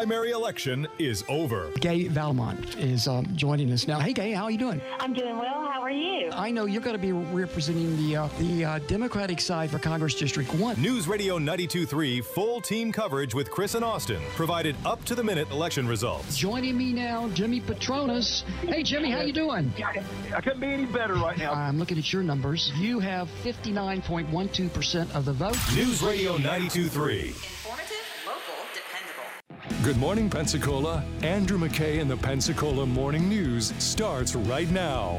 primary election is over. Gay Valmont is joining us now. Hey, Gay, how are you doing? I'm doing well. How are you? I know you're going to be representing the Democratic side for Congress District 1. News Radio 92.3 full team coverage with Chris and Austin provided up-to-the-minute election results. Joining me now, Jimmy Petronas. Hey, Jimmy, how you doing? I couldn't be any better right now. I'm looking at your numbers. You have 59.12% of the vote. News Radio 92.3. Informative, local, dependable. Good morning, Pensacola. Andrew McKay and the Pensacola Morning News starts right now.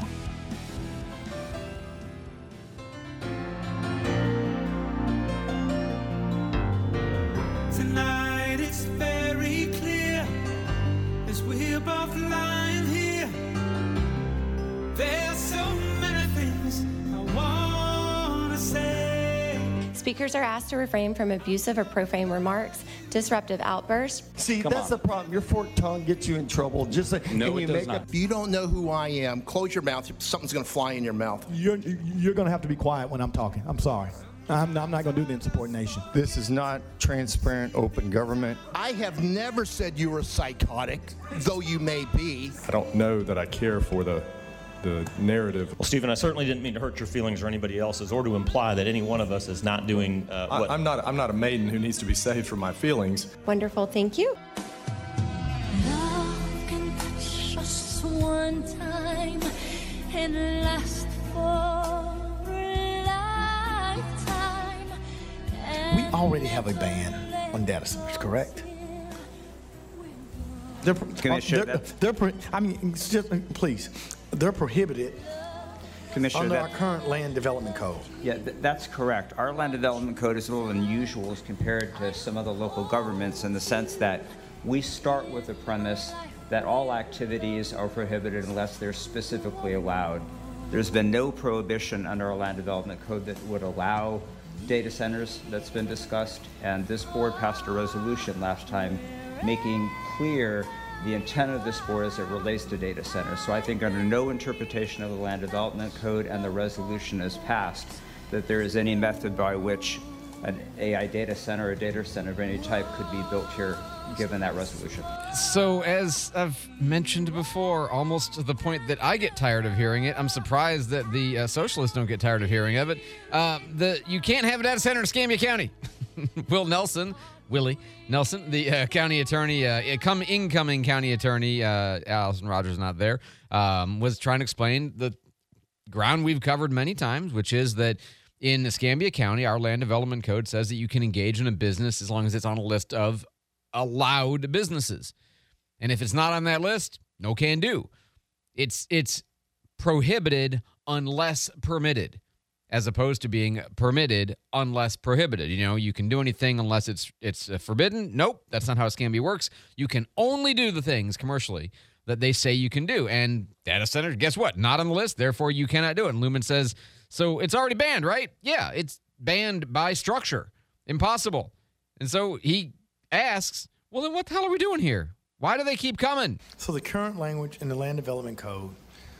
Tonight it's very clear as we're both lying here. There's so many things I want to say. Speakers are asked to refrain from abusive or profane remarks, disruptive outbursts. See, that's the problem. Your forked tongue gets you in trouble. Just like No, it does not. If you don't know who I am, close your mouth. Something's going to fly in your mouth. You're going to have to be quiet when I'm talking. I'm sorry. I'm not going to do the insubordination. This is not transparent, open government. I have never said you were psychotic, though you may be. I don't know that I care for the narrative. Well, Stephen, I certainly didn't mean to hurt your feelings or anybody else's, or to imply that any one of us is not doing what... I'm not a maiden who needs to be saved from my feelings. Wonderful, thank you. Love can touch us one time and last for a lifetime. We already have a ban on data centers, correct? Please. They're prohibited under our current land development code. Yeah, that's correct. Our land development code is a little unusual as compared to some other local governments in the sense that we start with the premise that all activities are prohibited unless they're specifically allowed. There's been no prohibition under our land development code that would allow data centers that's been discussed, and this board passed a resolution last time making clear the intent of this board as it relates to data centers. So I think under no interpretation of the land development code and the resolution is passed that there is any method by which an AI data center or data center of any type could be built here given that resolution. So as I've mentioned before, almost to the point that I get tired of hearing it, I'm surprised that the socialists don't get tired of hearing of it. You can't have a data center in Escambia County. Willie Nelson, the county attorney, incoming county attorney, Allison Rogers not there, was trying to explain the ground we've covered many times, which is that in Escambia County, our land development code says that you can engage in a business as long as it's on a list of allowed businesses. And if it's not on that list, no can do. It's prohibited unless permitted, as opposed to being permitted unless prohibited. You know, you can do anything unless it's forbidden. Nope, that's not how Escambia works. You can only do the things commercially that they say you can do. And data centers, guess what? Not on the list, therefore you cannot do it. And Lumen says, so it's already banned, right? Yeah, it's banned by structure. Impossible. And so he asks, well, then what the hell are we doing here? Why do they keep coming? So the current language in the land development code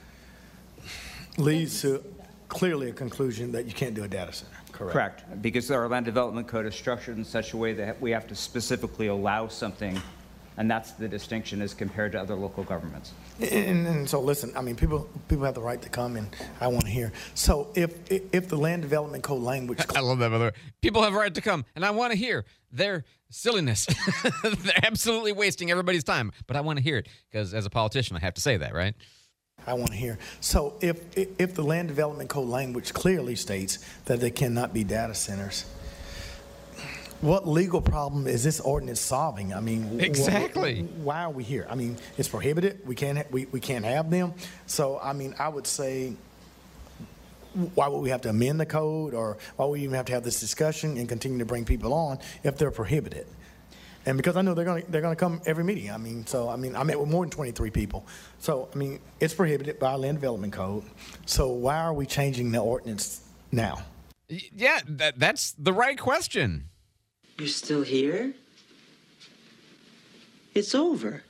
leads to clearly a conclusion that you can't do a data center, correct? Correct, because our land development code is structured in such a way that we have to specifically allow something, and that's the distinction as compared to other local governments. And so listen, I mean, people have the right to come, and I want to hear. So if the land development code language... I love that, by the way. People have a right to come, and I want to hear their silliness. They're absolutely wasting everybody's time, but I want to hear it, because as a politician, I have to say that, right? I want to hear. So if the land development code language clearly states that they cannot be data centers, what legal problem is this ordinance solving? I mean, exactly. Why are we here? I mean, it's prohibited. We can't have them. So I mean, I would say, why would we have to amend the code, or why would we even have to have this discussion and continue to bring people on if they're prohibited? And because I know they're going to come every meeting. I mean, I met with more than 23 people. So I mean, it's prohibited by our land development code. So why are we changing the ordinance now? Yeah, that's the right question. You're still here? It's over.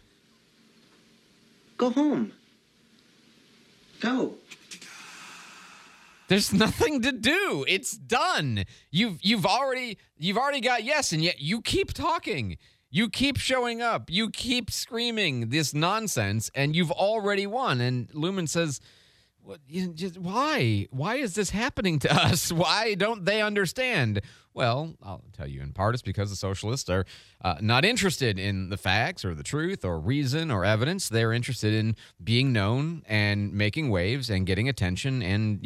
Go home. Go. There's nothing to do. It's done. You've already got yes, and yet you keep talking. You keep showing up. You keep screaming this nonsense, and you've already won. And Lumen says, why? Why is this happening to us? Why don't they understand? Well, I'll tell you, in part it's because the socialists are not interested in the facts or the truth or reason or evidence. They're interested in being known and making waves and getting attention. And,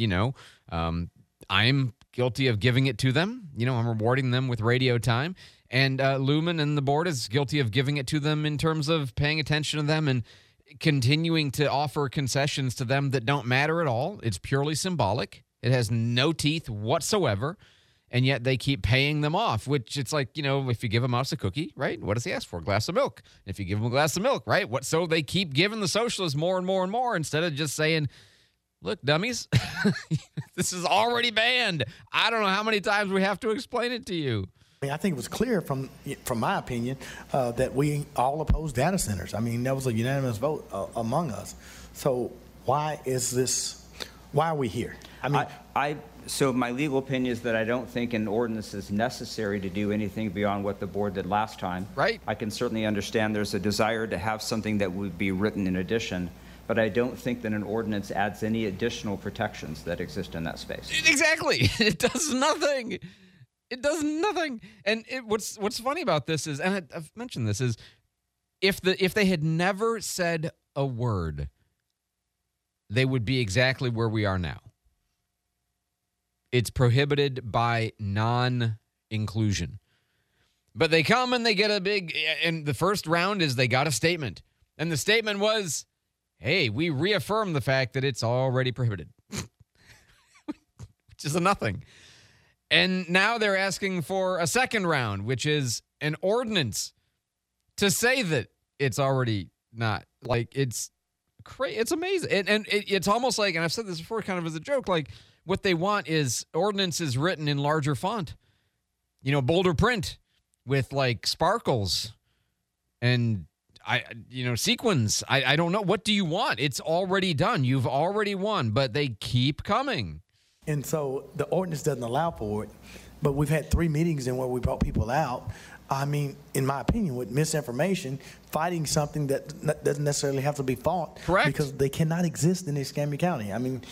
I'm guilty of giving it to them. I'm rewarding them with radio time. And Lumen and the board is guilty of giving it to them in terms of paying attention to them and continuing to offer concessions to them that don't matter at all. It's purely symbolic. It has no teeth whatsoever. And yet they keep paying them off, which it's like, if you give a mouse a cookie, right? What does he ask for? A glass of milk. If you give him a glass of milk, right? So they keep giving the socialists more and more and more instead of just saying, look, dummies, this is already banned. I don't know how many times we have to explain it to you. I think it was clear from my opinion that we all oppose data centers. I mean, that was a unanimous vote among us. So why are we here? So my legal opinion is that I don't think an ordinance is necessary to do anything beyond what the board did last time. Right. I can certainly understand there's a desire to have something that would be written in addition, but I don't think that an ordinance adds any additional protections that exist in that space. Exactly. It does nothing. It does nothing. And what's funny about this is, and I've mentioned this, is if they had never said a word, they would be exactly where we are now. It's prohibited by non-inclusion. But they come and they get and the first round is they got a statement. And the statement was, hey, we reaffirm the fact that it's already prohibited. Which is a nothing. And now they're asking for a second round, which is an ordinance to say that it's already not. Like, it's crazy. It's amazing. And it's almost like, and I've said this before kind of as a joke, like what they want is ordinances written in larger font, bolder print with like sparkles and sequins. I don't know. What do you want? It's already done. You've already won, but they keep coming. And so the ordinance doesn't allow for it, but we've had 3 meetings in where we brought people out. I mean, in my opinion, with misinformation, fighting something that doesn't necessarily have to be fought. Correct. Because they cannot exist in Escambia County. I mean,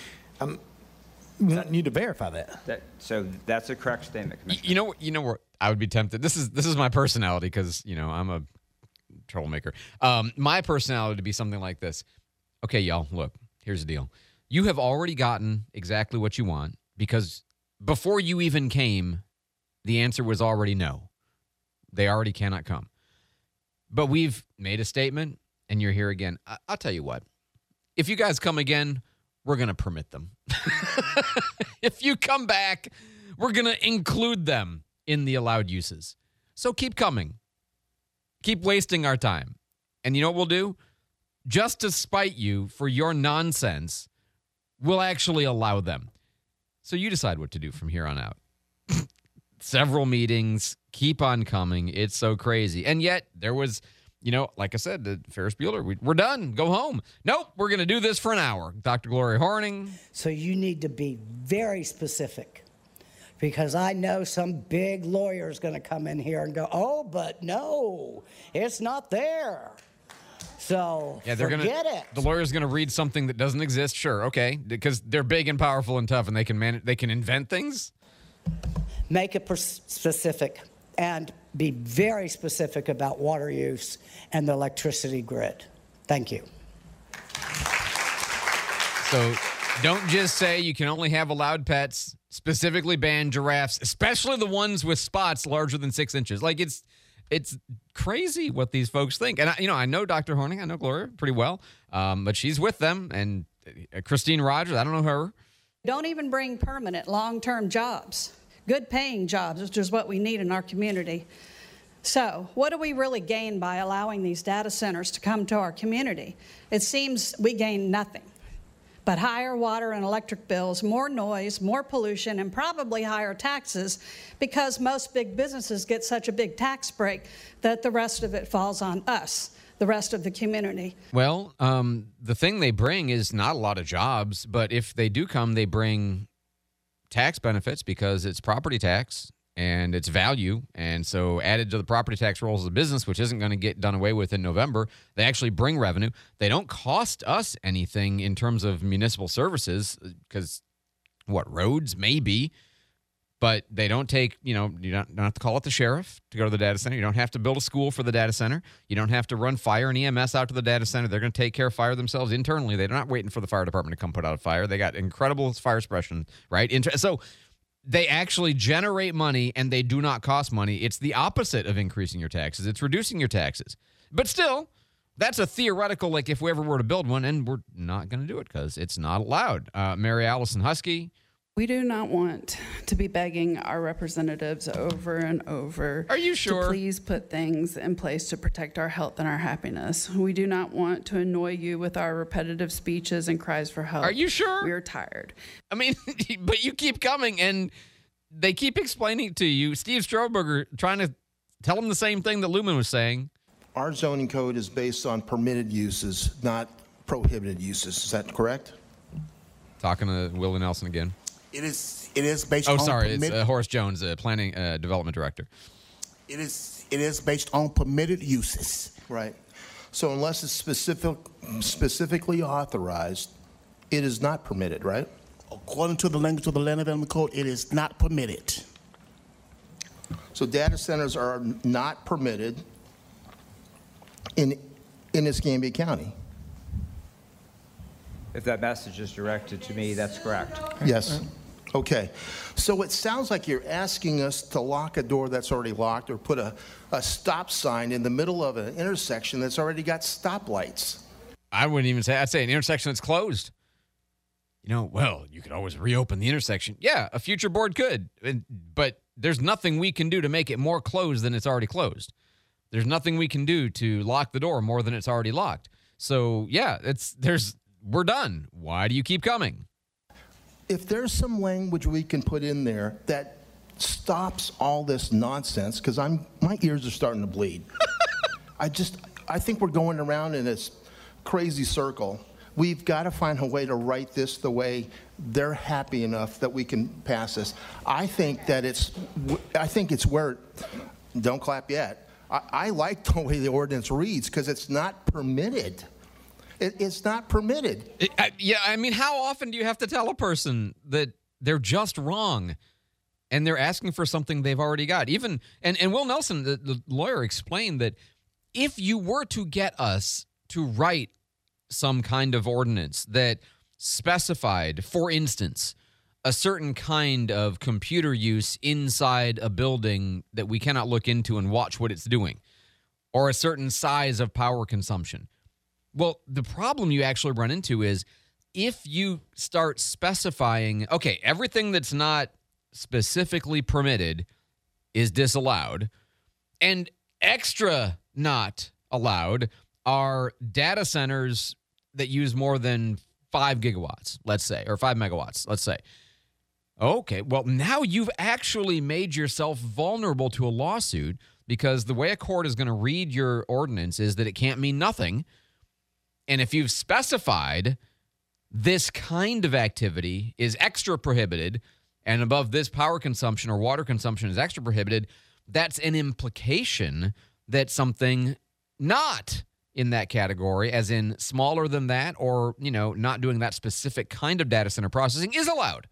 we need to verify that. So that's a correct statement, Commissioner. You know where I would be tempted. This is my personality because I'm a troublemaker. My personality to be something like this. Okay, y'all, look, here's the deal. You have already gotten exactly what you want because before you even came, the answer was already no. They already cannot come. But we've made a statement, and you're here again. I'll tell you what. If you guys come again, we're going to permit them. If you come back, we're going to include them in the allowed uses. So keep coming. Keep wasting our time. And you know what we'll do? Just to spite you for your nonsense, we'll actually allow them. So you decide what to do from here on out. Several meetings, keep on coming. It's so crazy. And yet there was, like I said, the Ferris Bueller, we're done. Go home. Nope, we're going to do this for an hour. Dr. Gloria Horning. So you need to be very specific because I know some big lawyer is going to come in here and go, oh, but no, it's not there. So forget it. The lawyer's going to read something that doesn't exist. Sure, okay, because they're big and powerful and tough, and they can invent things. Make it specific and be very specific about water use and the electricity grid. Thank you. So don't just say you can only have allowed pets. Specifically ban giraffes, especially the ones with spots larger than 6 inches. Like it's crazy what these folks think. And I know Dr. Horning, I know Gloria pretty well, but she's with them. And Christine Rogers, I don't know her. Don't even bring permanent long-term jobs, good paying jobs, which is what we need in our community. So what do we really gain by allowing these data centers to come to our community? It seems we gain nothing but higher water and electric bills, more noise, more pollution, and probably higher taxes because most big businesses get such a big tax break that the rest of it falls on us, the rest of the community. Well, the thing they bring is not a lot of jobs, but if they do come, they bring tax benefits because it's property tax and its value. And so added to the property tax rolls of the business, which isn't going to get done away with in November, they actually bring revenue. They don't cost us anything in terms of municipal services because roads maybe, but they don't take, you don't have to call out the sheriff to go to the data center. You don't have to build a school for the data center. You don't have to run fire and EMS out to the data center. They're going to take care of fire themselves internally. They're not waiting for the fire department to come put out a fire. They got incredible fire suppression, right? So they actually generate money and they do not cost money. It's the opposite of increasing your taxes. It's reducing your taxes. But still, that's a theoretical, like if we ever were to build one, and we're not going to do it because it's not allowed. Mary Allison Husky. We do not want to be begging our representatives over and over. Are you sure? To please put things in place to protect our health and our happiness. We do not want to annoy you with our repetitive speeches and cries for help. Are you sure? We are tired. I mean, but you keep coming and they keep explaining to you. Steve Strohberger trying to tell them the same thing that Lumen was saying. Our zoning code is based on permitted uses, not prohibited uses. Is that correct? Talking to Willie Nelson again. It is based on... Oh, sorry. It's Horace Jones, Planning Development Director. It is based on permitted uses. Right. So unless it's specifically authorized, it is not permitted, right? According to the language of the Land Development Code, it is not permitted. So data centers are not permitted in Escambia County. If that message is directed to me, that's correct. Yes. Okay. So it sounds like you're asking us to lock a door that's already locked or put a stop sign in the middle of an intersection that's already got stoplights. I wouldn't even say, I'd say an intersection that's closed. Well, you could always reopen the intersection. Yeah, a future board could. But there's nothing we can do to make it more closed than it's already closed. There's nothing we can do to lock the door more than it's already locked. So, yeah, we're done. Why do you keep coming? If there's some language we can put in there that stops all this nonsense, because my ears are starting to bleed. I think we're going around in this crazy circle. We've got to find a way to write this the way they're happy enough that we can pass this. I think it's where, don't clap yet. I like the way the ordinance reads because it's not permitted. It's not permitted. How often do you have to tell a person that they're just wrong and they're asking for something they've already got? And Will Nelson, the lawyer, explained that if you were to get us to write some kind of ordinance that specified, for instance, a certain kind of computer use inside a building that we cannot look into and watch what it's doing, or a certain size of power consumption. Well, the problem you actually run into is if you start specifying, okay, everything that's not specifically permitted is disallowed, and extra not allowed are data centers that use more than 5 gigawatts, let's say, or 5 megawatts, let's say. Okay, well, now you've actually made yourself vulnerable to a lawsuit because the way a court is going to read your ordinance is that it can't mean nothing. And if you've specified this kind of activity is extra prohibited and above this power consumption or water consumption is extra prohibited, that's an implication that something not in that category, as in smaller than that or, not doing that specific kind of data center processing is allowed.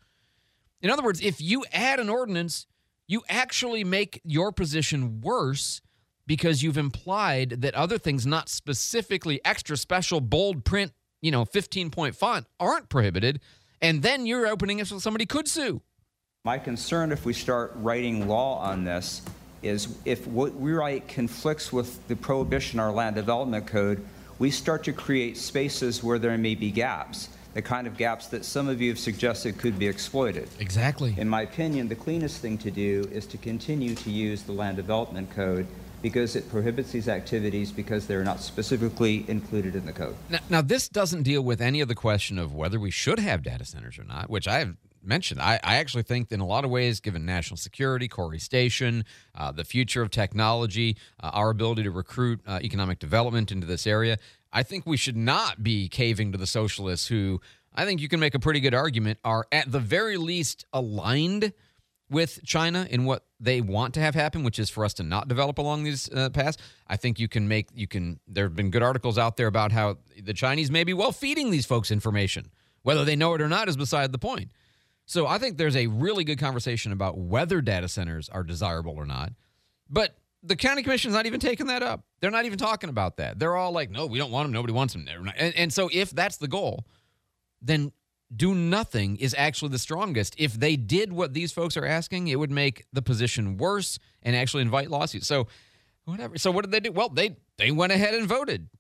In other words, if you add an ordinance, you actually make your position worse because you've implied that other things not specifically extra special bold print, 15-point font aren't prohibited, and then you're opening it so somebody could sue. My concern if we start writing law on this is if what we write conflicts with the prohibition in our land development code, we start to create spaces where there may be gaps, the kind of gaps that some of you have suggested could be exploited. Exactly. In my opinion, the cleanest thing to do is to continue to use the land development code because it prohibits these activities because they're not specifically included in the code. Now, this doesn't deal with any of the question of whether we should have data centers or not, which I have mentioned. I actually think that in a lot of ways, given national security, Corey Station, the future of technology, our ability to recruit economic development into this area, I think we should not be caving to the socialists who I think you can make a pretty good argument are at the very least aligned with China in what they want to have happen, which is for us to not develop along these paths. I think there have been good articles out there about how the Chinese may be feeding these folks information. Whether they know it or not is beside the point. So I think there's a really good conversation about whether data centers are desirable or not. But the county commission's not even taking that up. They're not even talking about that. They're all like, no, we don't want them. Nobody wants them. And so if that's the goal, then do nothing is actually the strongest. If they did what these folks are asking, it would make the position worse and actually invite lawsuits. So whatever. So what did they do? Well, they went ahead and voted.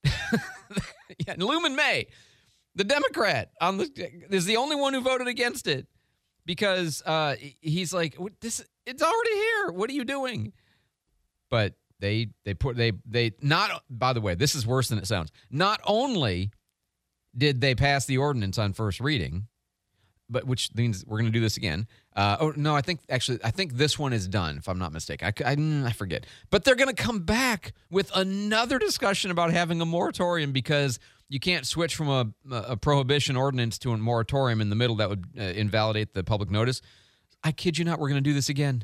Luman May, the Democrat, is the only one who voted against it because he's like, it's already here. What are you doing? But they not, by the way, this is worse than it sounds. Not only did they pass the ordinance on first reading, but which means we're going to do this again. I think this one is done, if I'm not mistaken. I forget. But they're going to come back with another discussion about having a moratorium because you can't switch from a prohibition ordinance to a moratorium in the middle. That would invalidate the public notice. I kid you not, we're going to do this again.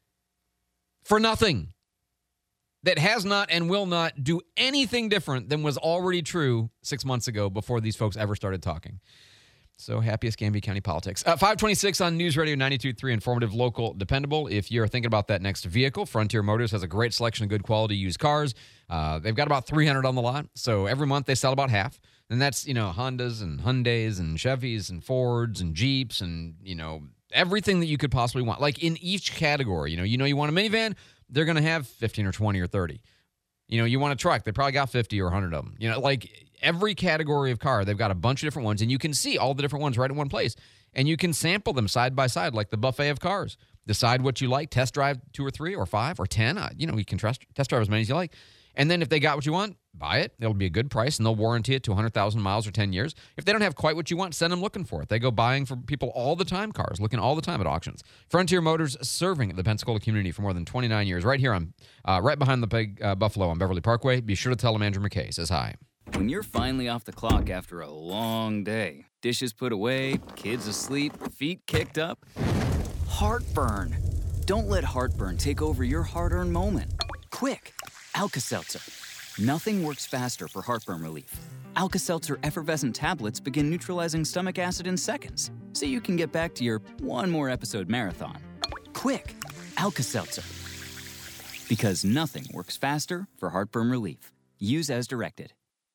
For nothing. That has not and will not do anything different than was already true 6 months ago before these folks ever started talking. So happy Escambia County politics. 526 on News Radio 92.3, informative, local, dependable. If you're thinking about that next vehicle, Frontier Motors has a great selection of good quality used cars. They've got about 300 on the lot. So every month they sell about half. And that's, Hondas and Hyundais and Chevys and Fords and Jeeps and, everything that you could possibly want. Like in each category, you want a minivan, they're going to have 15 or 20 or 30. You want a truck, they probably got 50 or 100 of them. Like every category of car, they've got a bunch of different ones, and you can see all the different ones right in one place. And you can sample them side by side like the buffet of cars. Decide what you like, test drive 2 or 3 or 5 or 10. You can test drive as many as you like. And then if they got what you want, buy it. It'll be a good price, and they'll warranty it to 100,000 miles or 10 years. If they don't have quite what you want, send them looking for it. They go buying for people all the time cars, looking all the time at auctions. Frontier Motors, serving the Pensacola community for more than 29 years, right here on, right behind the Big Buffalo on Beverly Parkway. Be sure to tell them Andrew McKay says hi. When you're finally off the clock after a long day, dishes put away, kids asleep, feet kicked up, heartburn. Don't let heartburn take over your hard-earned moment. Quick, Alka-Seltzer. Nothing works faster for heartburn relief. Alka-Seltzer effervescent tablets begin neutralizing stomach acid in seconds, so you can get back to your one more episode marathon. Quick, Alka-Seltzer. Because nothing works faster for heartburn relief. Use as directed.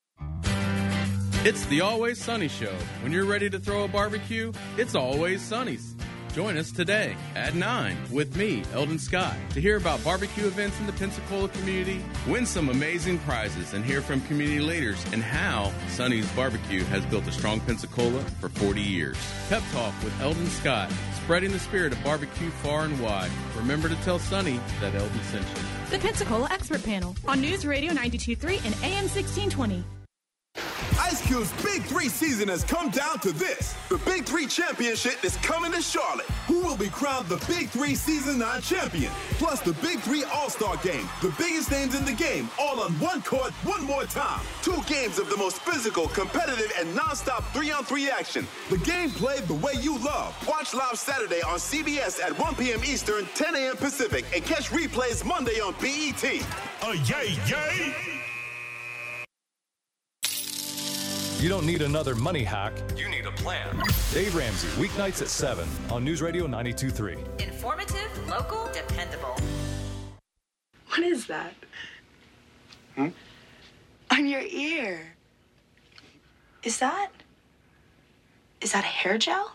It's the Always Sunny Show. When you're ready to throw a barbecue, it's Always Sunny's. Join us today at 9 with me, Eldon Scott, to hear about barbecue events in the Pensacola community, win some amazing prizes, and hear from community leaders and how Sunny's Barbecue has built a strong Pensacola for 40 years. Pep Talk with Eldon Scott, spreading the spirit of barbecue far and wide. Remember to tell Sunny that Eldon sent you. The Pensacola Expert Panel on News Radio 92.3 and AM 1620. Ice Cube's Big 3 season has come down to this. The Big 3 Championship is coming to Charlotte. Who will be crowned the Big 3 Season 9 champion? Plus the Big 3 All-Star Game. The biggest names in the game, all on one court, one more time. 2 games of the most physical, competitive, and non-stop 3-on-3 action. The game played the way you love. Watch live Saturday on CBS at 1 p.m. Eastern, 10 a.m. Pacific, and catch replays Monday on BET. Yay, yay! You don't need another money hack. You need a plan. Dave Ramsey, weeknights at 7 on News Radio 92.3. Informative, local, dependable. What is that? On your ear. Is that a hair gel?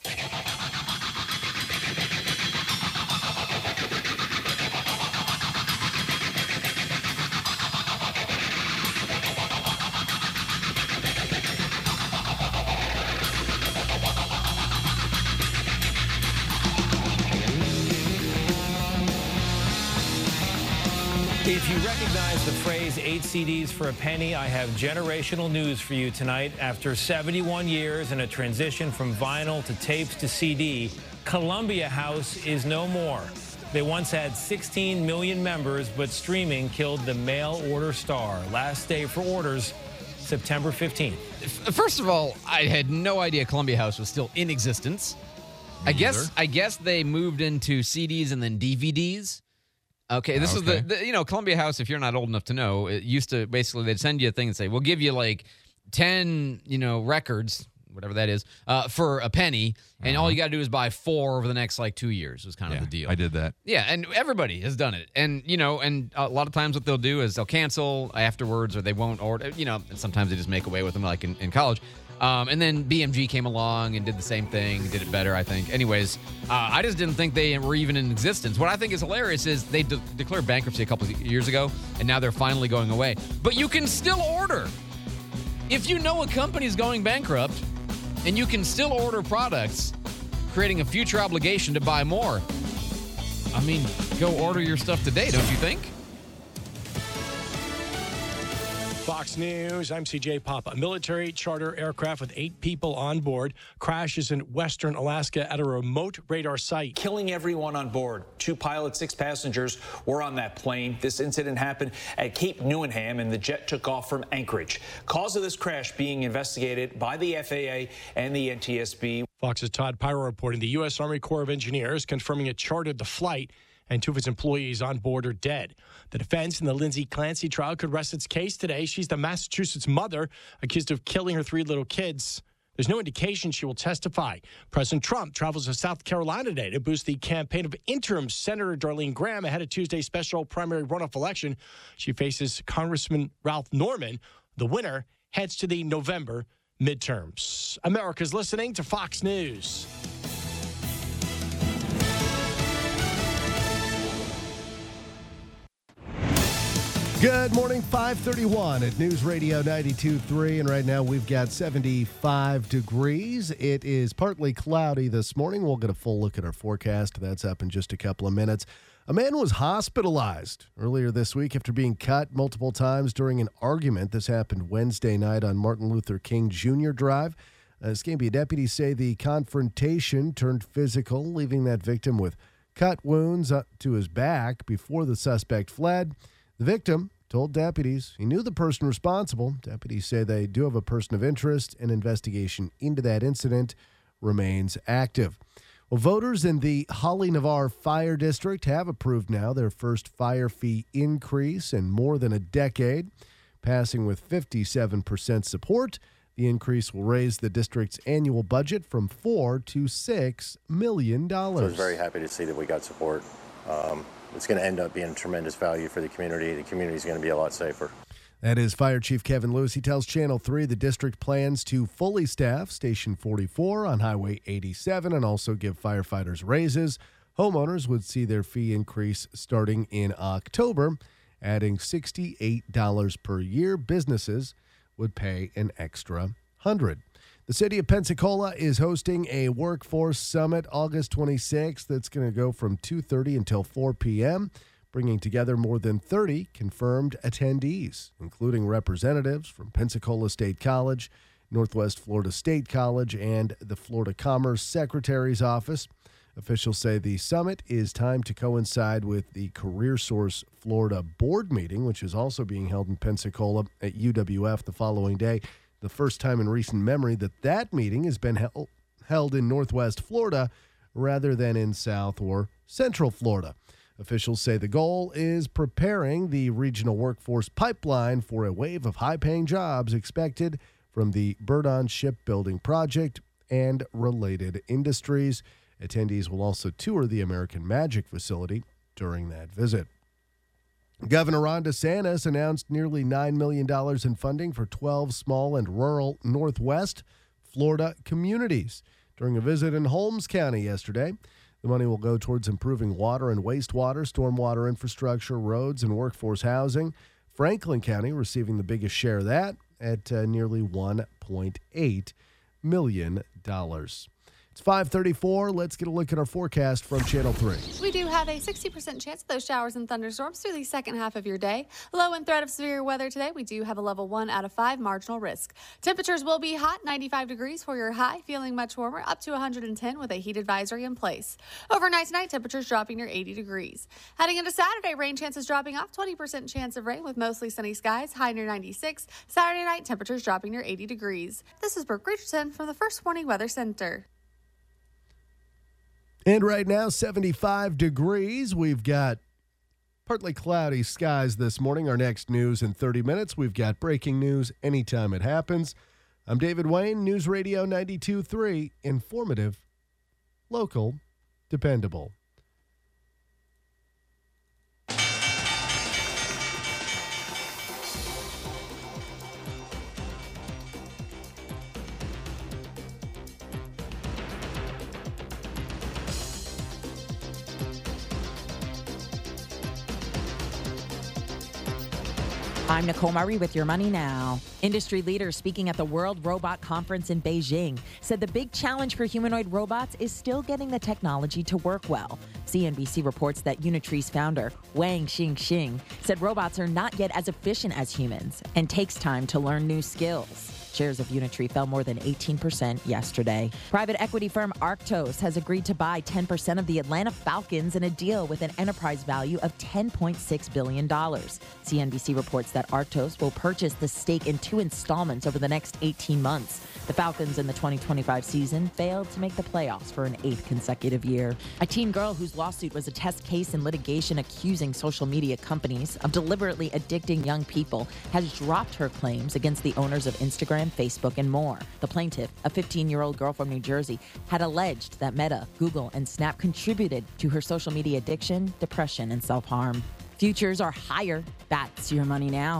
If you recognize the phrase 8 CDs for a penny, I have generational news for you tonight. After 71 years and a transition from vinyl to tapes to CD, Columbia House is no more. They once had 16 million members, but streaming killed the mail order star. Last day for orders, September 15th. First of all, I had no idea Columbia House was still in existence. I guess they moved into CDs and then DVDs. Okay, this is the Columbia House, if you're not old enough to know, it used to basically, they'd send you a thing and say, we'll give you like 10, records, whatever that is, for a penny, and all you got to do is buy 4 over the next like 2 years was kind of the deal. I did that. Yeah, and everybody has done it. And, and a lot of times what they'll do is they'll cancel afterwards, or they won't order, and sometimes they just make away with them like in college. And then BMG came along and did the same thing, did it better, I think. Anyways, I just didn't think they were even in existence. What I think is hilarious is they declared bankruptcy a couple of years ago, and now they're finally going away. But you can still order. If you know a company's going bankrupt, and you can still order products, creating a future obligation to buy more, I mean, go order your stuff today, don't you think? Fox News, I'm CJ Papa. A military charter aircraft with 8 people on board crashes in western Alaska at a remote radar site, killing everyone on board. 2 pilots, 6 passengers were on that plane. This incident happened at Cape Newenham, and the jet took off from Anchorage. Cause of this crash being investigated by the FAA and the NTSB. Fox's Todd Pyro reporting the U.S. Army Corps of Engineers confirming it chartered the flight, and 2 of its employees on board are dead. The defense in the Lindsay Clancy trial could rest its case today. She's the Massachusetts mother accused of killing her 3 little kids. There's no indication she will testify. President Trump travels to South Carolina today to boost the campaign of interim Senator Darlene Graham ahead of Tuesday's special primary runoff election. She faces Congressman Ralph Norman. The winner heads to the November midterms. America's listening to Fox News. Good morning, 5:31 at News Radio 92.3, and right now we've got 75 degrees. It is partly cloudy this morning. We'll get a full look at our forecast. That's up in just a couple of minutes. A man was hospitalized earlier this week after being cut multiple times during an argument. This happened Wednesday night on Martin Luther King Jr. Drive. Escambia deputies say the confrontation turned physical, leaving that victim with cut wounds up to his back before the suspect fled. The victim told deputies he knew the person responsible. Deputies say they do have a person of interest. An investigation into that incident remains active. Well, voters in the Holly Navarre Fire District have approved now their first fire fee increase in more than a decade, passing with 57% support. The increase will raise the district's annual budget from $4 to $6 million. So I was very happy to see that we got support. It's going to end up being tremendous value for the community. The community is going to be a lot safer. That is Fire Chief Kevin Lewis. He tells Channel 3 the district plans to fully staff Station 44 on Highway 87 and also give firefighters raises. Homeowners would see their fee increase starting in October, adding $68 per year. Businesses would pay an extra $100. The city of Pensacola is hosting a workforce summit August 26th. That's going to go from 2:30 until 4 p.m., bringing together more than 30 confirmed attendees, including representatives from Pensacola State College, Northwest Florida State College, and the Florida Commerce Secretary's Office. Officials say the summit is timed to coincide with the CareerSource Florida board meeting, which is also being held in Pensacola at UWF the following day. The first time in recent memory that meeting has been held in Northwest Florida rather than in South or Central Florida. Officials say the goal is preparing the regional workforce pipeline for a wave of high-paying jobs expected from the Burdon Shipbuilding Project and related industries. Attendees will also tour the American Magic facility during that visit. Governor Ron DeSantis announced nearly $9 million in funding for 12 small and rural Northwest Florida communities during a visit in Holmes County yesterday. The money will go towards improving water and wastewater, stormwater infrastructure, roads, and workforce housing. Franklin County receiving the biggest share of that at nearly $1.8 million. It's 5:34. Let's get a look at our forecast from Channel 3. We do have a 60% chance of those showers and thunderstorms through the second half of your day. Low in threat of severe weather today. We do have a level 1 out of 5 marginal risk. Temperatures will be hot, 95 degrees for your high, feeling much warmer, up to 110 with a heat advisory in place. Overnight tonight, temperatures dropping near 80 degrees. Heading into Saturday, rain chances dropping off, 20% chance of rain with mostly sunny skies, high near 96. Saturday night, temperatures dropping near 80 degrees. This is Brooke Richardson from the First Warning Weather Center. And right now, 75 degrees. We've got partly cloudy skies this morning. Our next news in 30 minutes. We've got breaking news anytime it happens. I'm David Wayne, News Radio 92.3. Informative, local, dependable. I'm Nicole Murray with Your Money Now. Industry leaders speaking at the World Robot Conference in Beijing said the big challenge for humanoid robots is still getting the technology to work well. CNBC reports that Unitree's founder, Wang Xingxing, said robots are not yet as efficient as humans and takes time to learn new skills. Shares of Unitree fell more than 18% yesterday. Private equity firm Arctos has agreed to buy 10% of the Atlanta Falcons in a deal with an enterprise value of $10.6 billion. CNBC reports that Arctos will purchase the stake in 2 installments over the next 18 months. The Falcons in the 2025 season failed to make the playoffs for an 8th consecutive year. A teen girl whose lawsuit was a test case in litigation accusing social media companies of deliberately addicting young people has dropped her claims against the owners of Instagram, Facebook, and more. The plaintiff, a 15-year-old girl from New Jersey, had alleged that Meta, Google, and Snap contributed to her social media addiction, depression, and self-harm. Futures are higher. That's Your Money Now.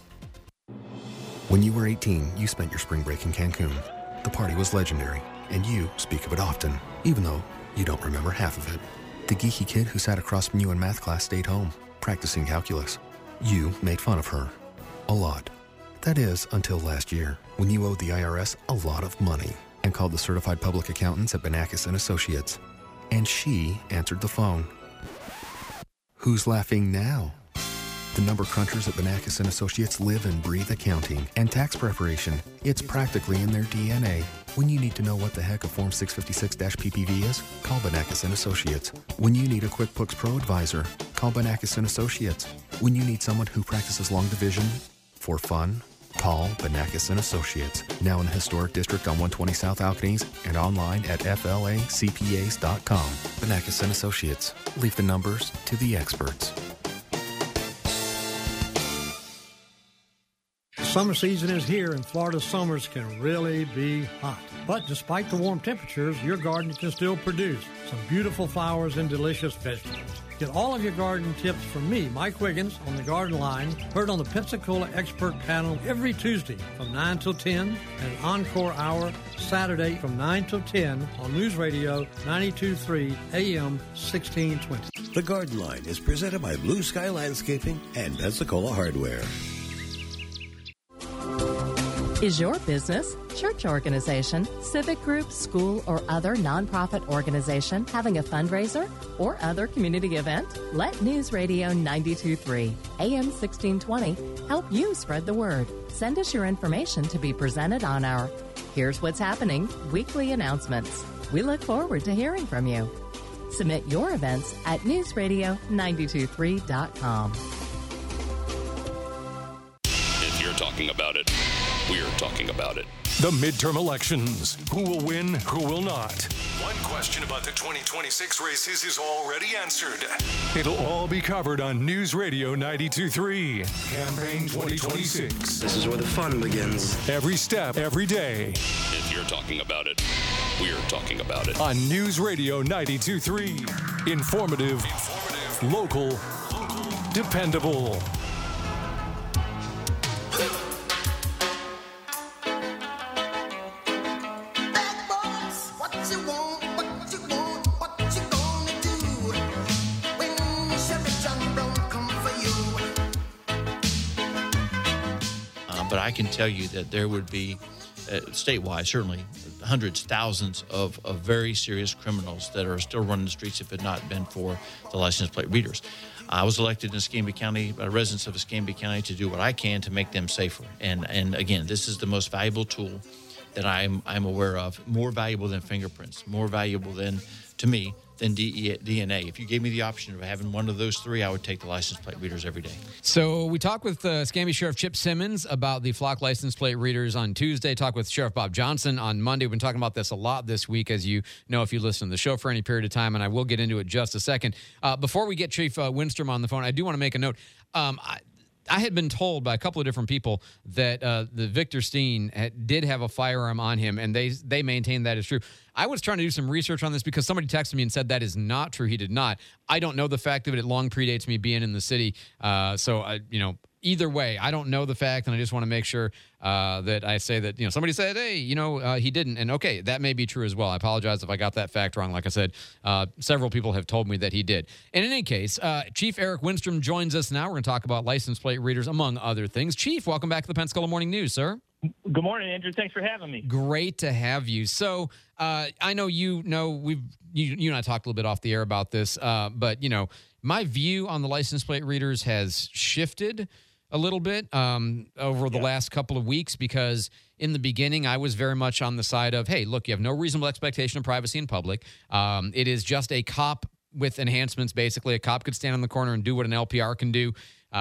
When you were 18, you spent your spring break in Cancun. The party was legendary, and you speak of it often, even though you don't remember half of it. The geeky kid who sat across from you in math class stayed home, practicing calculus. You made fun of her. A lot. That is, until last year, when you owed the IRS a lot of money and called the certified public accountants at Banakis & Associates. And she answered the phone. Who's laughing now? The number crunchers at Banakis & Associates live and breathe accounting and tax preparation. It's practically in their DNA. When you need to know what the heck a Form 656-PPV is, call Banakis & Associates. When you need a QuickBooks Pro advisor, call Banakis & Associates. When you need someone who practices long division for fun, call Banakis & Associates. Now in the historic district on 120 South Alcanese and online at flacpas.com. Banakis & Associates. Leave the numbers to the experts. Summer season is here, and Florida summers can really be hot. But despite the warm temperatures, your garden can still produce some beautiful flowers and delicious vegetables. Get all of your garden tips from me, Mike Wiggins, on the Garden Line, heard on the Pensacola Expert Panel every Tuesday from 9 till 10, and an encore hour Saturday from 9 till 10 on News Radio 92.3 AM 1620. The Garden Line is presented by Blue Sky Landscaping and Pensacola Hardware. Is your business, church organization, civic group, school, or other nonprofit organization having a fundraiser or other community event? Let News Radio 92.3 AM 1620 help you spread the word. Send us your information to be presented on our Here's What's Happening weekly announcements. We look forward to hearing from you. Submit your events at newsradio923.com. If you're talking about it, we're talking about it. The midterm elections. Who will win? Who will not? One question about the 2026 races is already answered. It'll all be covered on News Radio 92.3. Campaign 2026. This is where the fun begins. Every step, every day. If you're talking about it, we're talking about it. On News Radio 92.3. Informative, local, dependable. But I can tell you that there would be, statewide, certainly hundreds, thousands of very serious criminals that are still running the streets if it had not been for the license plate readers. I was elected in Escambia County, residents of Escambia County, to do what I can to make them safer. And again, this is the most valuable tool that I'm aware of, more valuable than fingerprints, more valuable than, to me, than DNA. If you gave me the option of having one of those three, I would take the license plate readers every day. So we talked with Escambia Sheriff Chip Simmons about the Flock license plate readers on Tuesday. Talked with Sheriff Bob Johnson on Monday. We've been talking about this a lot this week, as you know, if you listen to the show for any period of time, and I will get into it just a second. Before we get Chief Winstrom on the phone, I do want to make a note. I had been told by a couple of different people that the Victor Steen did have a firearm on him, and they maintain that is true. I was trying to do some research on this because somebody texted me and said that is not true. He did not. I don't know the fact of it. It long predates me being in the city. Either way, I don't know the fact, and I just want to make sure that I say that, somebody said, hey, he didn't. And okay, that may be true as well. I apologize if I got that fact wrong. Like I said, several people have told me that he did. And in any case, Chief Eric Winstrom joins us now. We're going to talk about license plate readers, among other things. Chief, welcome back to the Pensacola Morning News, sir. Good morning, Andrew. Thanks for having me. Great to have you. So I know you and I talked a little bit off the air about this, but my view on the license plate readers has shifted a little bit over the last couple of weeks, because in the beginning I was very much on the side of, hey, look, you have no reasonable expectation of privacy in public. It is just a cop with enhancements. Basically, a cop could stand on the corner and do what an LPR can do.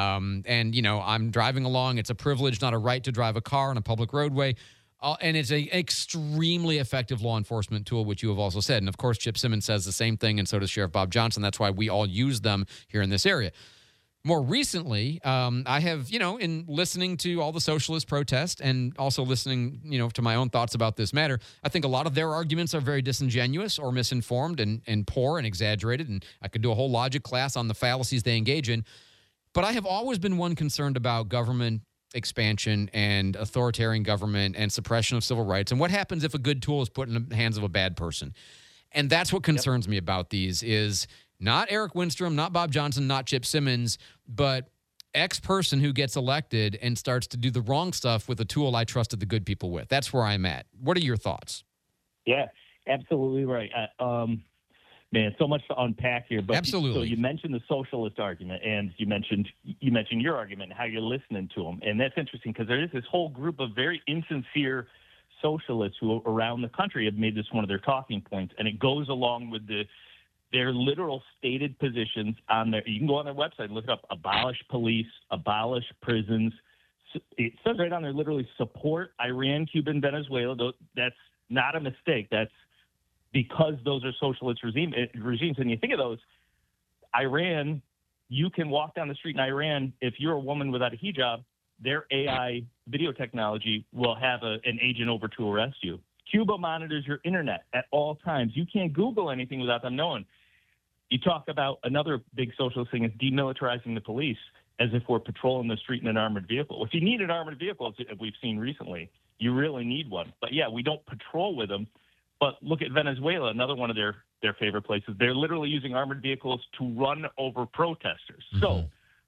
I'm driving along. It's a privilege, not a right, to drive a car on a public roadway. And it's an extremely effective law enforcement tool, which you have also said. And, of course, Chip Simmons says the same thing, and so does Sheriff Bob Johnson. That's why we all use them here in this area. More recently, I have, in listening to all the socialist protests and also listening, to my own thoughts about this matter, I think a lot of their arguments are very disingenuous or misinformed and poor and exaggerated. And I could do a whole logic class on the fallacies they engage in. But I have always been one concerned about government expansion and authoritarian government and suppression of civil rights. And what happens if a good tool is put in the hands of a bad person? And that's what concerns me about these is not Eric Winstrom, not Bob Johnson, not Chip Simmons, but X person who gets elected and starts to do the wrong stuff with a tool I trusted the good people with. That's where I'm at. What are your thoughts? Yeah, absolutely right. Man, so much to unpack here. But absolutely. So you mentioned the socialist argument, and you mentioned your argument and how you're listening to them, and that's interesting because there is this whole group of very insincere socialists who around the country have made this one of their talking points, and it goes along with their literal stated positions on their. You can go on their website and look it up. Abolish police, abolish prisons. It says right on there, literally support Iran, Cuba, and Venezuela. That's not a mistake. That's because those are socialist regimes. And you think of those, Iran, you can walk down the street in Iran. If you're a woman without a hijab, their AI video technology will have an agent over to arrest you. Cuba monitors your internet at all times. You can't Google anything without them knowing. You talk about another big socialist thing is demilitarizing the police as if we're patrolling the street in an armored vehicle. If you need an armored vehicle, as we've seen recently, you really need one. But, yeah, we don't patrol with them. But look at Venezuela, another one of their favorite places. They're literally using armored vehicles to run over protesters. Mm-hmm. So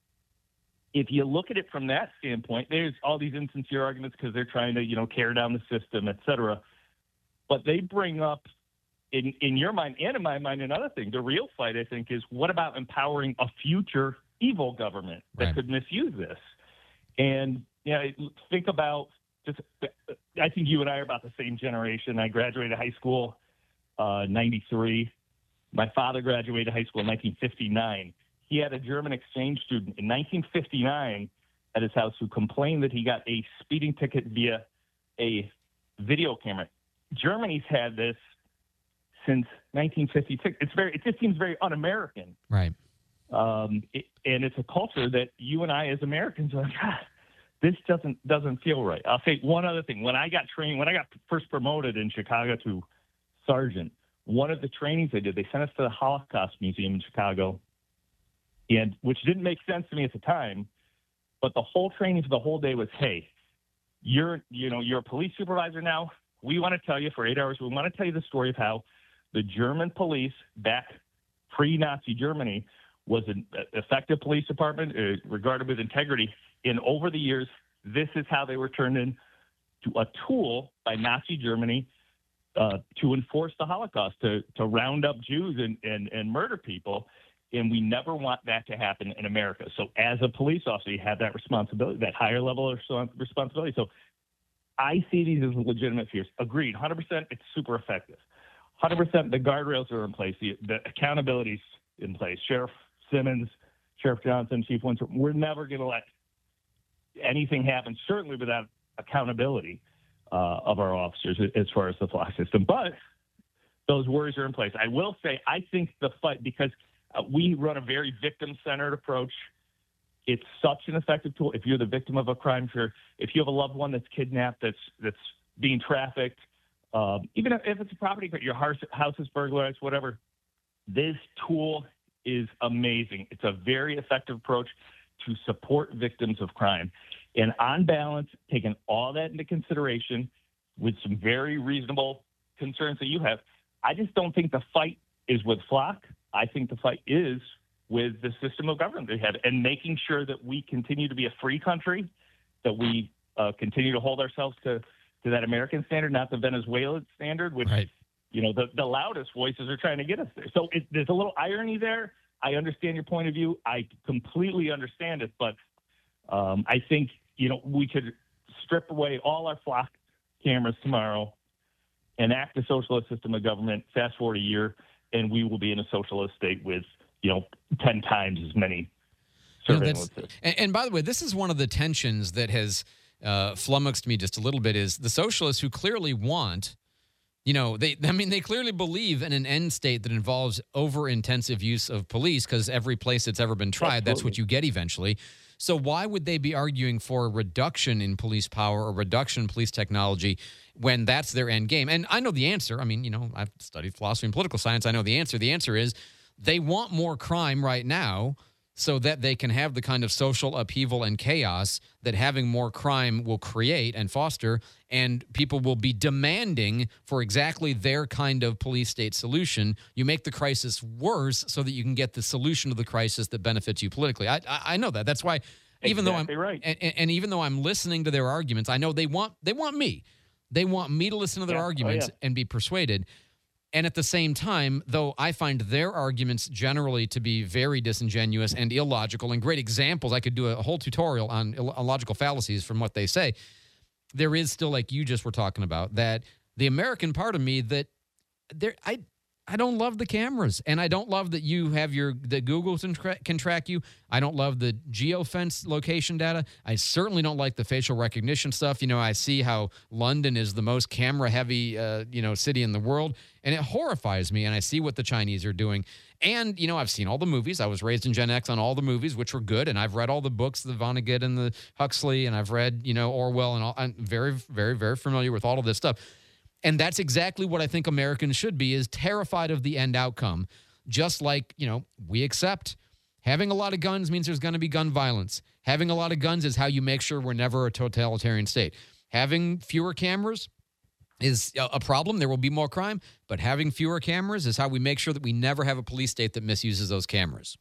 if you look at it from that standpoint, there's all these insincere arguments because they're trying to, tear down the system, et cetera. But they bring up, in your mind and in my mind, another thing. The real fight, I think, is what about empowering a future evil government that could misuse this? And, think about I think you and I are about the same generation. I graduated high school 93. My father graduated high school in 1959. He had a German exchange student in 1959 at his house who complained that he got a speeding ticket via a video camera. Germany's had this since 1956. It just seems very un-American. Right. And it's a culture that you and I as Americans are like, God, this doesn't feel right. I'll say one other thing. When I got first promoted in Chicago to sergeant, one of the trainings they did, they sent us to the Holocaust Museum in Chicago, and which didn't make sense to me at the time, but the whole training for the whole day was, hey, you're a police supervisor now. We want to tell you for 8 hours, we want to tell you the story of how the German police back pre-Nazi Germany was an effective police department, regarded with integrity. And over the years, this is how they were turned into a tool by Nazi Germany to enforce the Holocaust, to round up Jews and murder people. And we never want that to happen in America. So as a police officer, you have that responsibility, that higher level of responsibility. So I see these as legitimate fears. Agreed, 100%, it's super effective. 100%. The guardrails are in place. The accountability's in place. Sheriff Simmons, Sheriff Johnson, Chief Winthrop, we're never going to let anything happen, certainly without accountability of our officers as far as the flock system. But those worries are in place. I will say, I think the fight, because we run a very victim-centered approach, it's such an effective tool. If you're the victim of a crime, if you have a loved one that's kidnapped, that's being trafficked, even if it's a property, your house is burglarized, whatever, this tool is amazing. It's a very effective approach to support victims of crime. And on balance, taking all that into consideration with some very reasonable concerns that you have, I just don't think the fight is with Flock. I think the fight is with the system of government they have, and making sure that we continue to be a free country, that we continue to hold ourselves to that American standard, not the Venezuelan standard, which, the loudest voices are trying to get us there. So there's a little irony there. I understand your point of view. I completely understand it. But I think, we could strip away all our Flock cameras tomorrow, enact a socialist system of government, fast forward a year, and we will be in a socialist state with, 10 times as many surveillances. And by the way, this is one of the tensions that has flummoxed me just a little bit, is the socialists who clearly want, they clearly believe in an end state that involves over-intensive use of police, because every place that's ever been tried, that's what you get eventually. So why would they be arguing for a reduction in police power or reduction in police technology when that's their end game? And I know the answer. I mean, I've studied philosophy and political science. I know the answer. The answer is they want more crime right now so that they can have the kind of social upheaval and chaos that having more crime will create and foster, and people will be demanding for exactly their kind of police state solution. You make the crisis worse so that you can get the solution to the crisis that benefits you politically. I know that. That's why, even though I'm right, and even though I'm listening to their arguments, I know they want me. They want me to listen to their arguments and be persuaded. And at the same time, though I find their arguments generally to be very disingenuous and illogical, and great examples, I could do a whole tutorial on illogical fallacies from what they say, there is still, like you just were talking about, that the American part of me that I don't love the cameras, and I don't love that you have that Google can track you. I don't love the geofence location data. I certainly don't like the facial recognition stuff. I see how London is the most camera-heavy, city in the world, and it horrifies me. And I see what the Chinese are doing. And, I've seen all the movies. I was raised in Gen X on all the movies, which were good. And I've read all the books, the Vonnegut and the Huxley, and I've read, Orwell and all. I'm very, very, very familiar with all of this stuff. And that's exactly what I think Americans should be, is terrified of the end outcome. Just like, we accept having a lot of guns means there's going to be gun violence. Having a lot of guns is how you make sure we're never a totalitarian state. Having fewer cameras is a problem. There will be more crime. But having fewer cameras is how we make sure that we never have a police state that misuses those cameras.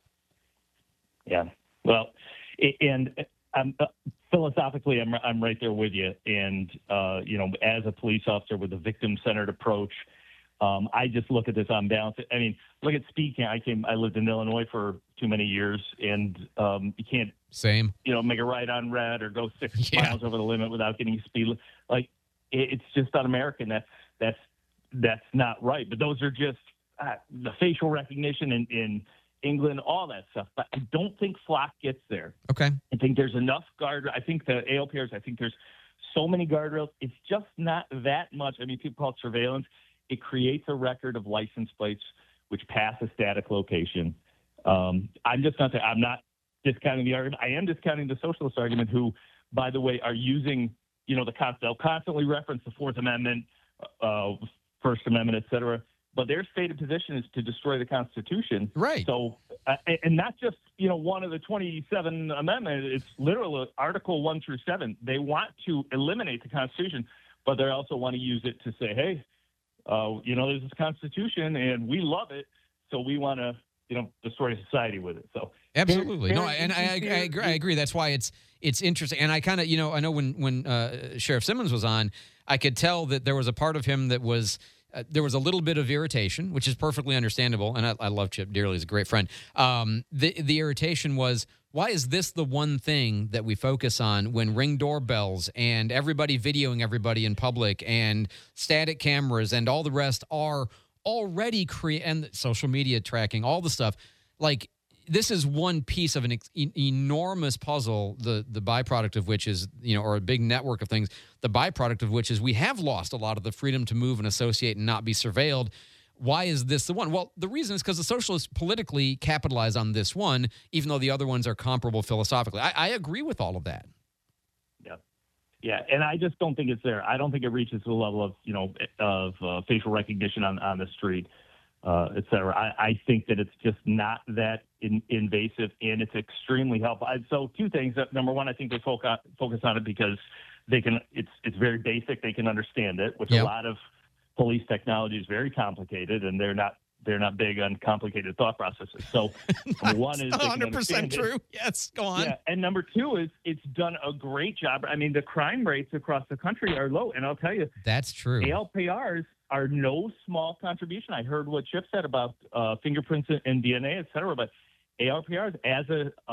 Yeah. Well, and philosophically, I'm right there with you. And, as a police officer with a victim-centered approach, I just look at this on balance. I mean, look at speed cam. I lived in Illinois for too many years, and you can't make a right on red or go 6 miles over the limit without getting speed. Like, it's just un-American. That's not right. But those are just the facial recognition in England, all that stuff. But I don't think Flock gets there. Okay. I think there's enough I think the ALPRs, I think there's so many guardrails. It's just not that much. I mean, people call it surveillance. It creates a record of license plates which pass a static location. I'm not discounting the argument. I am discounting the socialist argument, who, by the way, are using, they'll constantly reference the Fourth Amendment, First Amendment, et cetera. But their stated position is to destroy the Constitution. Right. So, and not just, one of the 27 amendments, it's literally Article 1 through 7. They want to eliminate the Constitution, but they also want to use it to say, hey, there's this Constitution and we love it, so we want to, destroy society with it. So absolutely. No, and I agree. That's why it's interesting. And I kind of, I know when Sheriff Simmons was on, I could tell that there was a part of him that was there was a little bit of irritation, which is perfectly understandable. And I love Chip dearly. He's a great friend. The irritation was, Why is this the one thing that we focus on when Ring doorbells and everybody videoing everybody in public and static cameras and all the rest are already and social media tracking, all the stuff? Like, this is one piece of an enormous puzzle, the byproduct of which is, or a big network of things, the byproduct of which is we have lost a lot of the freedom to move and associate and not be surveilled. Why is this the one? Well, the reason is because the socialists politically capitalize on this one, even though the other ones are comparable philosophically. I agree with all of that. Yeah, and I just don't think it's there. I don't think it reaches the level of facial recognition on the street, et cetera. I think that it's just not that invasive, and it's extremely helpful. So two things. Number one, I think they focus on it because they can. It's very basic. They can understand it, which a lot of police technology is very complicated, and they're not big on complicated thought processes. So number one is 100% true. Yes, go on. Yeah, and number two is it's done a great job. I mean, the crime rates across the country are low, and I'll tell you, that's true. ALPRs are no small contribution. I heard what Chip said about fingerprints and DNA, et cetera, but ALPRs, as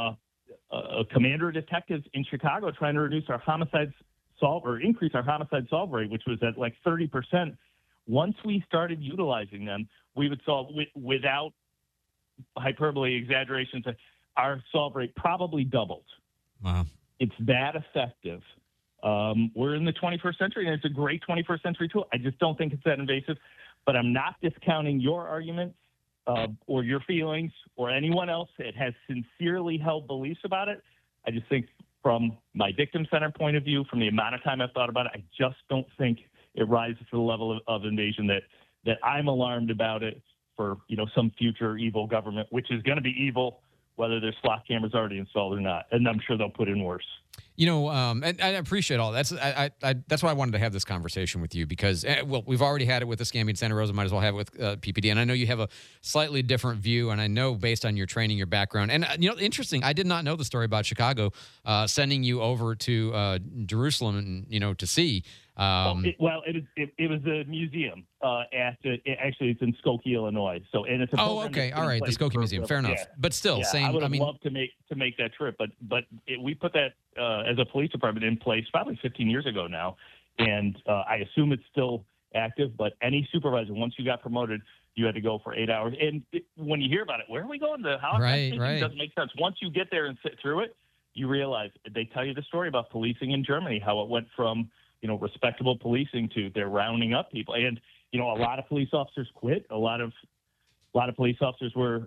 a commander of detectives in Chicago, trying to reduce our increase our homicide solve rate, which was at like 30%. Once we started utilizing them, we would solve, without hyperbole, exaggerations, our solve rate probably doubled. Wow. It's that effective. We're in the 21st century, and it's a great 21st century tool. I just don't think it's that invasive, but I'm not discounting your argument or your feelings or anyone else that has sincerely held beliefs about it. I just think from my victim-centered point of view, from the amount of time I've thought about it, I just don't think it rises to the level of invasion that I'm alarmed about it for, some future evil government, which is going to be evil whether there's slot cameras already installed or not. And I'm sure they'll put in worse. And I appreciate all that. That's why I wanted to have this conversation with you because, we've already had it with Escambia and Santa Rosa. Might as well have it with PPD. And I know you have a slightly different view, and I know based on your training, your background. And, interesting, I did not know the story about Chicago sending you over to Jerusalem, to see. It was a museum. Actually, it's in Skokie, Illinois. So, and it's a okay, all right, the Skokie Museum. Fair enough, but still, same. I would have loved to make that trip, but we put that as a police department in place probably 15 years ago now, and I assume it's still active. But any supervisor, once you got promoted, you had to go for 8 hours. And when you hear about it, where are we going? The house right. doesn't make sense. Once you get there and sit through it, you realize they tell you the story about policing in Germany, how it went from respectable policing to they're rounding up people. And, a lot of police officers quit. A lot of police officers were,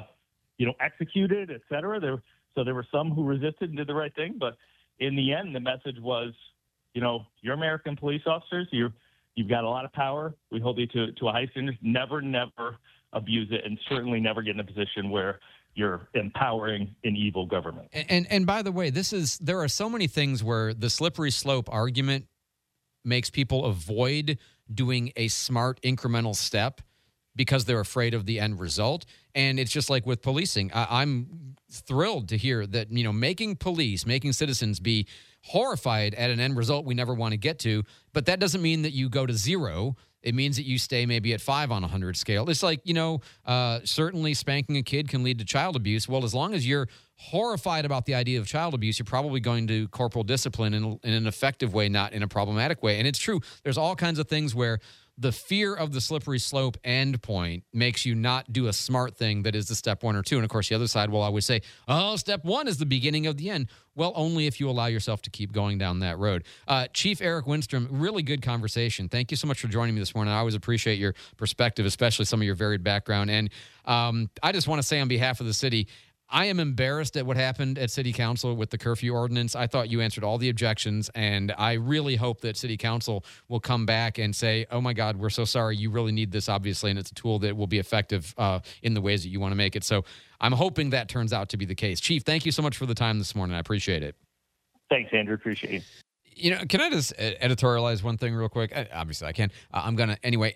executed, et cetera. So there were some who resisted and did the right thing. But in the end, the message was, you're American police officers. You've got a lot of power. We hold you to a high standard. Never abuse it, and certainly never get in a position where you're empowering an evil government. And by the way, there are so many things where the slippery slope argument makes people avoid doing a smart incremental step because they're afraid of the end result. And it's just like with policing. I'm thrilled to hear that, making citizens be horrified at an end result we never want to get to, but that doesn't mean that you go to 0. It means that you stay maybe at 5 on a 100 scale. It's like, certainly spanking a kid can lead to child abuse. Well, as long as you're horrified about the idea of child abuse, you're probably going to corporal discipline in an effective way, not in a problematic way. And it's true. There's all kinds of things where the fear of the slippery slope end point makes you not do a smart thing that is the step 1 or 2. And of course, the other side will always say, step 1 is the beginning of the end. Well, only if you allow yourself to keep going down that road. Chief Eric Winstrom, really good conversation. Thank you so much for joining me this morning. I always appreciate your perspective, especially some of your varied background. And I just want to say on behalf of the city, I am embarrassed at what happened at City Council with the curfew ordinance. I thought you answered all the objections, and I really hope that City Council will come back and say, oh, my God, we're so sorry. You really need this, obviously, and it's a tool that will be effective in the ways that you want to make it. So I'm hoping that turns out to be the case. Chief, thank you so much for the time this morning. I appreciate it. Thanks, Andrew. Appreciate it. Can I just editorialize one thing real quick? Obviously, I can. I'm going to anyway.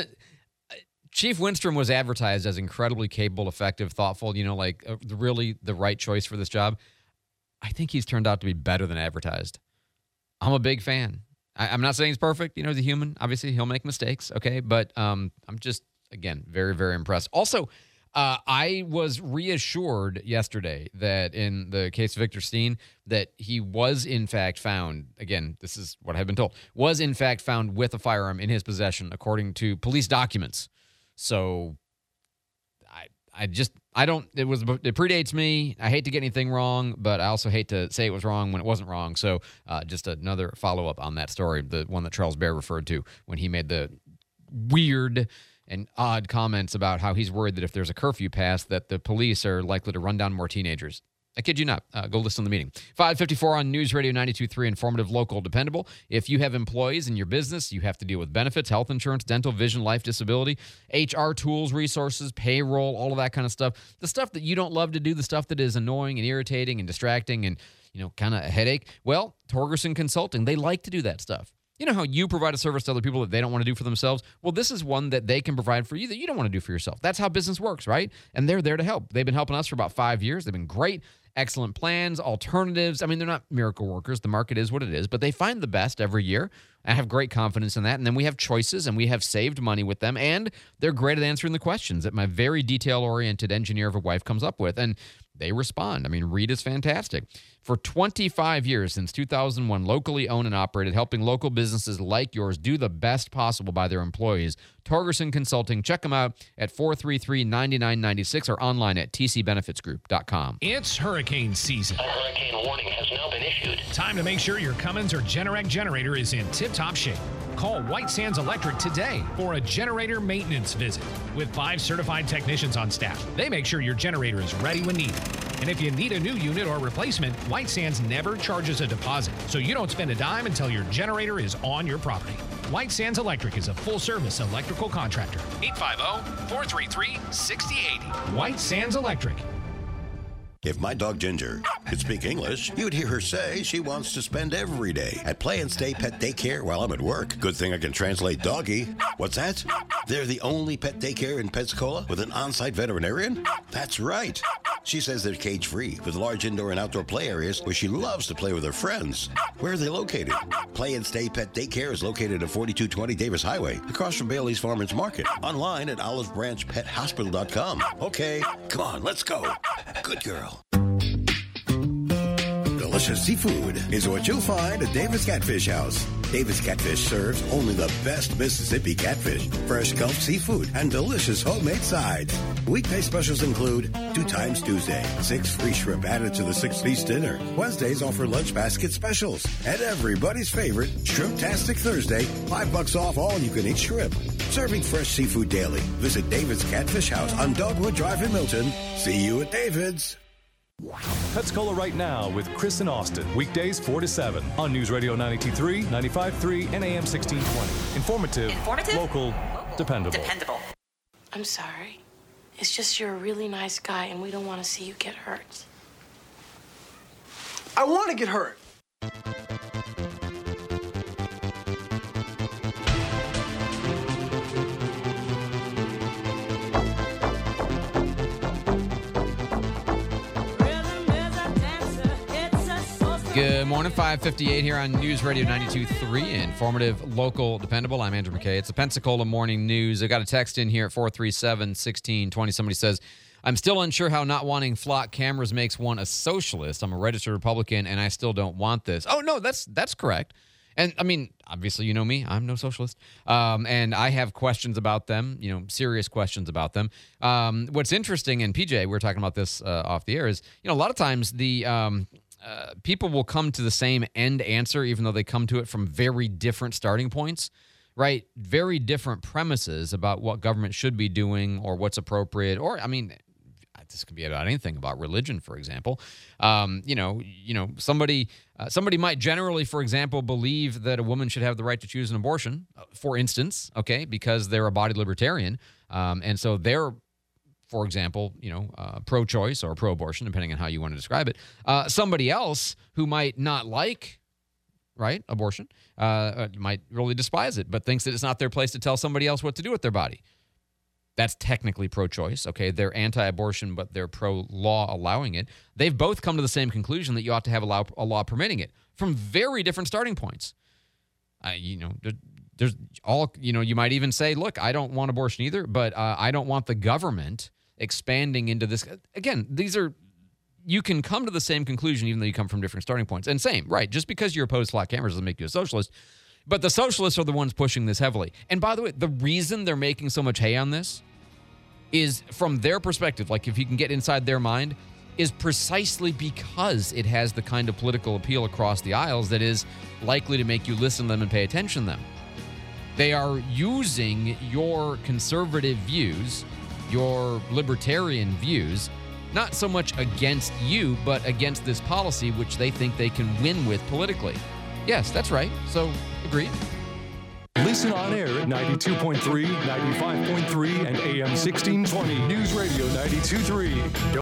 Chief Winstrom was advertised as incredibly capable, effective, thoughtful, really the right choice for this job. I think he's turned out to be better than advertised. I'm a big fan. I'm not saying he's perfect. He's a human. Obviously, he'll make mistakes, okay? But I'm just, again, very, very impressed. Also, I was reassured yesterday that in the case of Victor Steen, that he was in fact found, again, this is what I've been told, was in fact found with a firearm in his possession, according to police documents. So it predates me. I hate to get anything wrong, but I also hate to say it was wrong when it wasn't wrong. So just another follow-up on that story, the one that Charles Bair referred to when he made the weird and odd comments about how he's worried that if there's a curfew passed, that the police are likely to run down more teenagers. I kid you not. Go listen to the meeting. 5:54 on News Radio 92.3, informative, local, dependable. If you have employees in your business, you have to deal with benefits, health insurance, dental, vision, life, disability, HR tools, resources, payroll, all of that kind of stuff. The stuff that you don't love to do, the stuff that is annoying and irritating and distracting and, kind of a headache. Well, Torgerson Consulting, they like to do that stuff. You know how you provide a service to other people that they don't want to do for themselves? Well, this is one that they can provide for you that you don't want to do for yourself. That's how business works, right? And they're there to help. They've been helping us for about 5 years. They've been great. Excellent plans, alternatives. I mean, they're not miracle workers. The market is what it is, but they find the best every year. I have great confidence in that. And then we have choices, and we have saved money with them, and they're great at answering the questions that my very detail-oriented engineer of a wife comes up with, and they respond. I mean, Reed is fantastic. For 25 years, since 2001, locally owned and operated, helping local businesses like yours do the best possible by their employees. Torgerson Consulting. Check them out at 433-9996 or online at tcbenefitsgroup.com. It's hurricane season. A hurricane warning has now been issued. Time to make sure your Cummins or Generac generator is in tip-top shape. Call White Sands Electric today for a generator maintenance visit. With 5 certified technicians on staff, they make sure your generator is ready when needed. And if you need a new unit or replacement, White Sands never charges a deposit, so you don't spend a dime until your generator is on your property. White Sands Electric is a full-service electrical contractor. 850-433-6080. White Sands Electric. If my dog Ginger could speak English, you'd hear her say she wants to spend every day at Play and Stay Pet Daycare while I'm at work. Good thing I can translate doggy. What's that? They're the only pet daycare in Pensacola with an on-site veterinarian? That's right. She says they're cage-free with large indoor and outdoor play areas where she loves to play with her friends. Where are they located? Play and Stay Pet Daycare is located at 4220 Davis Highway, across from Bailey's Farmers Market. Online at olivebranchpethospital.com. Okay, come on, let's go. Good girl. Delicious seafood is what you'll find at Davis Catfish House. Davis Catfish serves only the best Mississippi catfish, fresh Gulf seafood, and delicious homemade sides. Weekday specials include 2 times Tuesday, 6 free shrimp added to the 6-piece dinner. Wednesdays offer lunch basket specials. And everybody's favorite, Shrimptastic Thursday, $5 off all you-can-eat shrimp. Serving fresh seafood daily. Visit David's Catfish House on Dogwood Drive in Milton. See you at David's. Pensacola Right Now with Chris and Austin. Weekdays 4 to 7 on News Radio 92.3, 95.3, and AM 1620. Informative, local, dependable. I'm sorry. It's just you're a really nice guy, and we don't want to see you get hurt. I want to get hurt. Good morning, 5:58 here on News Radio 92.3, informative, local, dependable. I'm Andrew McKay. It's the Pensacola Morning News. I got a text in here at 437-1620. Somebody says, I'm still unsure how not wanting flock cameras makes one a socialist. I'm a registered Republican, and I still don't want this. Oh, no, that's correct. And, I mean, obviously, you know me. I'm no socialist. And I have questions about them, serious questions about them. What's interesting, and PJ, we were talking about this off the air, is, a lot of times the people will come to the same end answer, even though they come to it from very different starting points, right? Very different premises about what government should be doing or what's appropriate. Or, I mean, this could be about anything, about religion, for example. Somebody might generally, for example, believe that a woman should have the right to choose an abortion, for instance, okay, because they're a body libertarian. And so they're, for example, pro-choice or pro-abortion, depending on how you want to describe it. Somebody else who might not like, right, abortion, might really despise it, but thinks that it's not their place to tell somebody else what to do with their body. That's technically pro-choice, okay? They're anti-abortion, but they're pro-law allowing it. They've both come to the same conclusion that you ought to have a law permitting it from very different starting points. There's all, you might even say, look, I don't want abortion either, but I don't want the government expanding into this. Again, you can come to the same conclusion even though you come from different starting points. And same, right, just because you're opposed to flat cameras doesn't make you a socialist. But the socialists are the ones pushing this heavily. And by the way, the reason they're making so much hay on this is from their perspective, like if you can get inside their mind, is precisely because it has the kind of political appeal across the aisles that is likely to make you listen to them and pay attention to them. They are using your conservative views, your libertarian views, not so much against you, but against this policy, which they think they can win with politically. Yes, that's right. So, agreed. Listen on air at 92.3, 95.3, and AM 1620. News Radio 92.3.